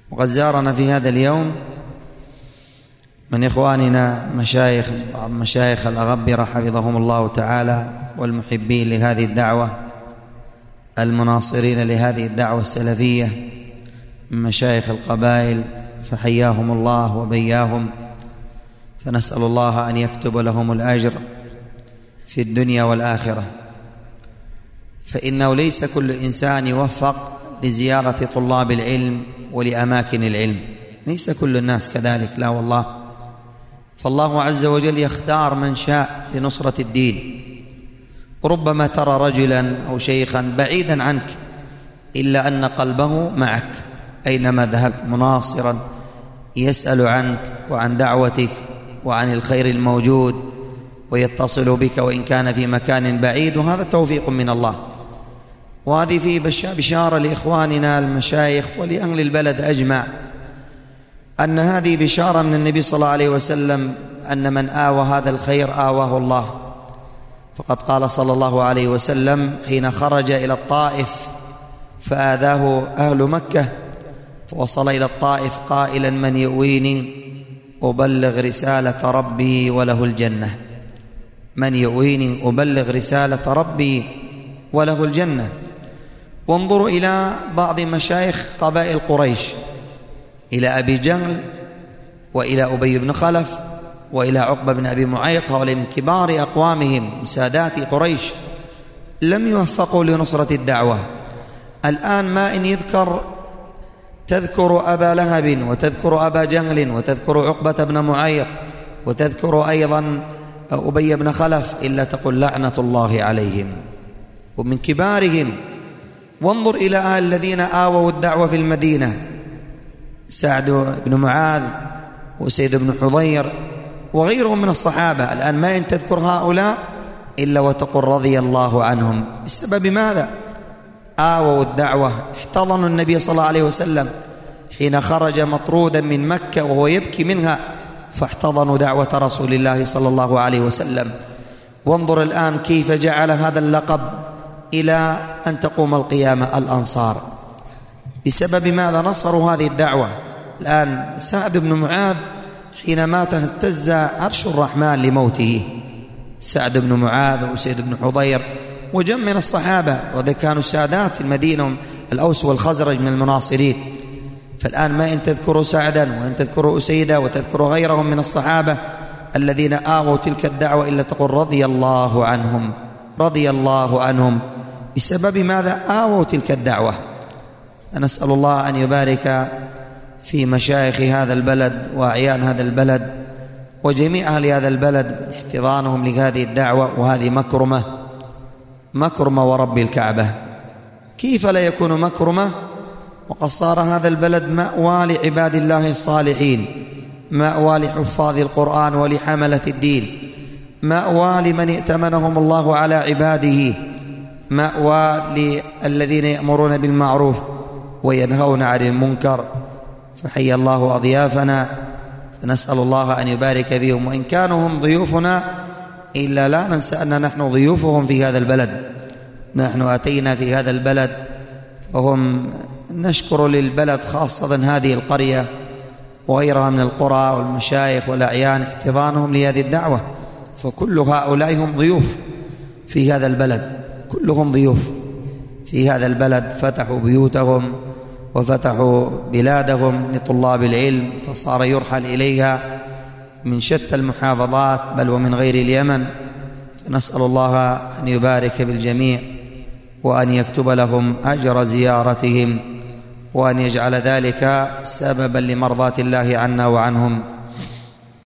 وقد زارنا في هذا اليوم من إخواننا مشايخ الأغبرة حفظهم الله تعالى، والمحبين لهذه الدعوة، المناصرين لهذه الدعوة السلفية من مشايخ القبائل، فحياهم الله وبياهم، فنسأل الله أن يكتب لهم الأجر في الدنيا والآخرة. فإنه ليس كل إنسان يوفق لزيارة طلاب العلم ولأماكن العلم، ليس كل الناس كذلك، لا والله. فالله عز وجل يختار من شاء لنصرة الدين. ربما ترى رجلا أو شيخا بعيدا عنك إلا أن قلبه معك أينما ذهبت، مناصرا يسأل عنك وعن دعوتك وعن الخير الموجود، ويتصل بك وإن كان في مكان بعيد، وهذا توفيق من الله. وهذه فيه بشارة لإخواننا المشايخ ولأهل البلد أجمع، أن هذه بشارة من النبي صلى الله عليه وسلم أن من آوى هذا الخير آواه الله. فقد قال صلى الله عليه وسلم حين خرج إلى الطائف فآذاه أهل مكة، فوصل إلى الطائف قائلا: من يؤويني أبلغ رسالة ربي وله الجنة. من يؤويني أبلغ رسالة ربي وله الجنة. وانظروا إلى بعض مشايخ قبائل قريش، إلى أبي جهل وإلى أبي بن خلف وإلى عقبة بن أبي معيط، هؤلاء من كبار أقوامهم سادات قريش، لم يوفقوا لنصرة الدعوة. الآن ما إن تذكر أبا لهب وتذكر أبا جهل وتذكر عقبة بن معيط وتذكر أيضا أبي بن خلف إلا تقول لعنة الله عليهم، ومن كبارهم. وانظر إلى الذين آووا الدعوة في المدينة: سعد بن معاذ وسيد بن حضير وغيرهم من الصحابة. الآن ما إن تذكر هؤلاء إلا وتقول رضي الله عنهم. بسبب ماذا؟ آووا الدعوة، احتضنوا النبي صلى الله عليه وسلم حين خرج مطرودا من مكة وهو يبكي منها، فاحتضنوا دعوة رسول الله صلى الله عليه وسلم. وانظر الآن كيف جعل هذا اللقب إلى أن تقوم القيامة الأنصار. بسبب ماذا نصروا هذه الدعوة؟ الآن سعد بن معاذ حين مات اهتز عرش الرحمن لموته. سعد بن معاذ وسيد بن حضير وجم من الصحابة، وذا كانوا سادات المدينة، الأوس والخزرج من المناصرين. فالآن ما إن تذكروا سعدا وإن تذكروا أسيدا وتذكروا غيرهم من الصحابة الذين آووا تلك الدعوة إلا تقول رضي الله عنهم، رضي الله عنهم. بسبب ماذا آووا تلك الدعوة؟ فنسأل الله أن يبارك في مشايخ هذا البلد وأعيان هذا البلد وجميع أهل هذا البلد، احتضانهم لهذه الدعوة. وهذه مكرمة ورب الكعبة. كيف لا يكون مكرمة وقد صار هذا البلد مأوى لعباد الله الصالحين، مأوى لحفاظ القرآن ولحملة الدين، مأوى لمن ائتمنهم الله على عباده، مأوى للذين يأمرون بالمعروف وينهون عن المنكر. فحي الله أضيافنا، فنسأل الله أن يبارك فيهم، وإن كانوا هم ضيوفنا إلا لا ننسى أن نحن ضيوفهم في هذا البلد. نحن أتينا في هذا البلد، وهم نشكر للبلد خاصة هذه القرية وغيرها من القرى والمشايخ والأعيان احتضانهم لهذه الدعوة. فكل هؤلاء هم ضيوف في هذا البلد، كلهم ضيوف في هذا البلد، فتحوا بيوتهم وفتحوا بلادهم لطلاب العلم، فصار يرحل إليها من شتى المحافظات بل ومن غير اليمن. فنسأل الله أن يبارك بالجميع وأن يكتب لهم أجر زيارتهم، وأن يجعل ذلك سببا لمرضاة الله عنا وعنهم.